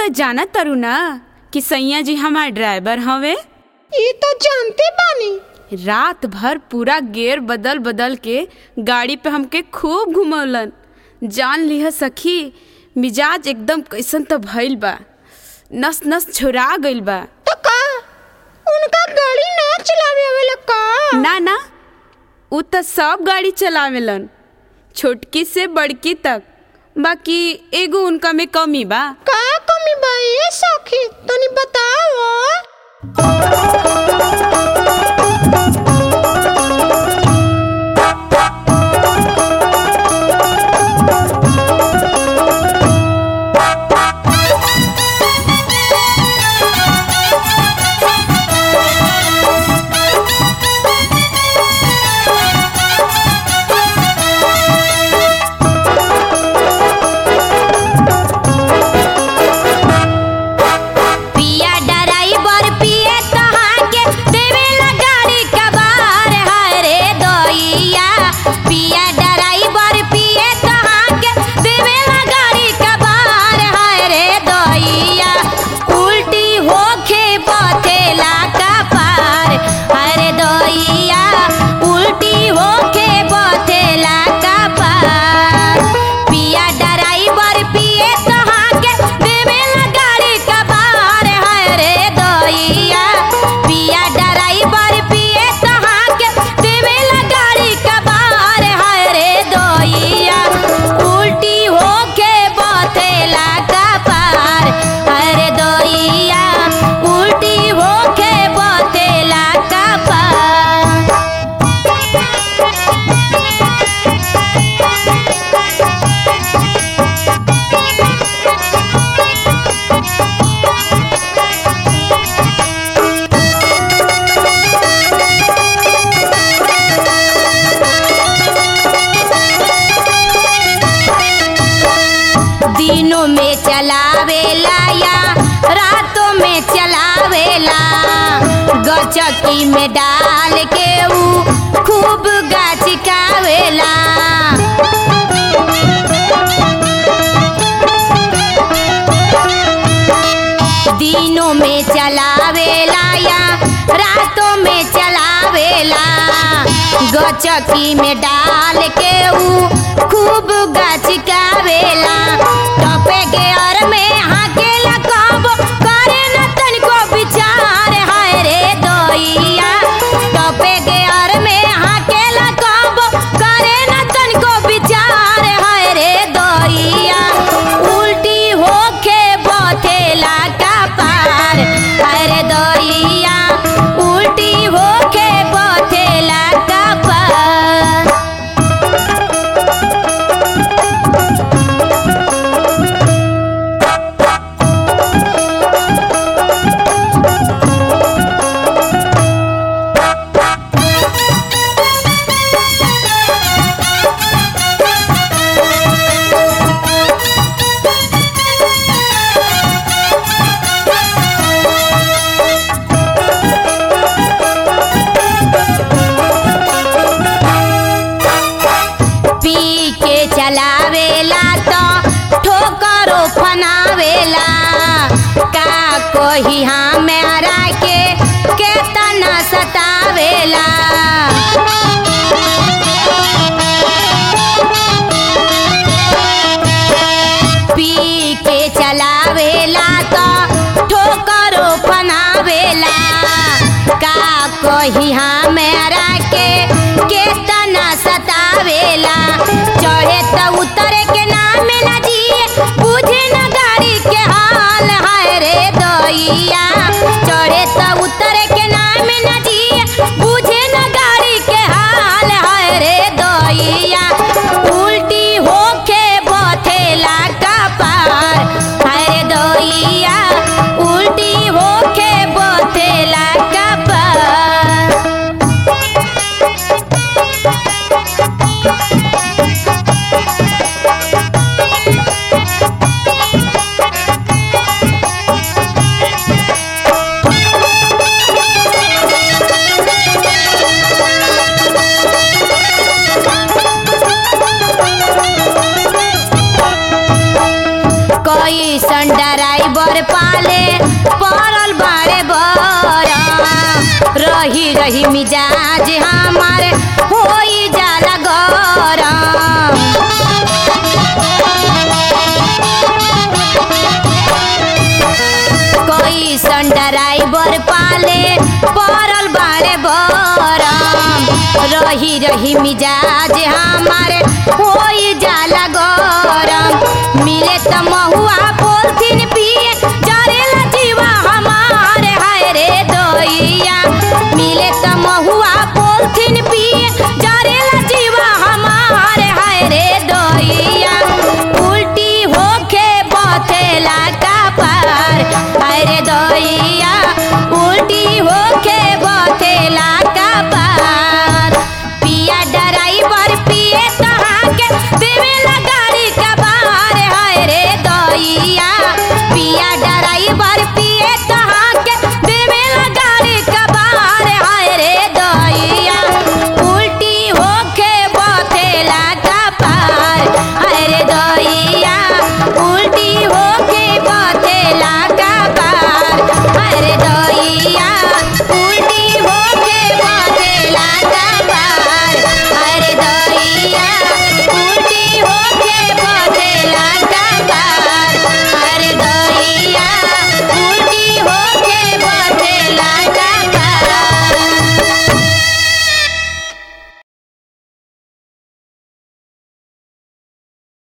तो जाना तारू ना कि सैया जी हमार ड्राइवर हवे। ये तो जानते बानी। रात भर पूरा गेयर बदल बदल के गाड़ी पे हमके खूब घुमौलन। जान लिह सखी, मिजाज एकदम कैसन तो भइल बा, नस नस छुरा गइल बा। तो का उनका गाड़ी ना चलावे आवेला का? ना ना, उ तो सब गाड़ी चलावेलन, छोटकी से बड़की तक। बाकी एगो उनका में कमी बा। का कमी बा ये सखी, तनी बताओ। दिनों में चलावेला या रातों में चलावेला, गचकी में डाल के ऊ खूब गाचिकावेला। दिनों में चलावेला या रातों में चलावेला, गचकी में डाल के ऊ खूब गाचिकावेला। टपे गेयर में हाकेला कब करे न तनिको विचार, हाय रे दोइया। टपे गेयर में हाकेला कब करे न तनिको विचार, हाय रे दोइया। उल्टी होके बथेला का पार, हाय रे दोइया। उल्टी होके बथेला का पार। चलावेला तो ठोकरो फनावेला, का कोही हमरा के केतना सतावेला। पी के चलावेला तो ठोकरो फनावेला, का कोही हमरा के केतना सतावेला। चढ़े तो उतरे के नाम न जिए, बुझे न गाड़ी के हाल, हाय रे दोइया। चढ़े तो उतरे के नाम न जिए, बुझे न गाड़ी के हाल, हाय रे दोइया। उल्टी होके बथेला का पार, हाय रे दोइया। उल्टी होके बथेला का पार। रही मिजाज हमार होई जाला गरम। कैसन ड्राइवर पाले पड़ल बाड़े बरम, रही रही मिजाज हमारे होई जाला गरम। मिले त महुआ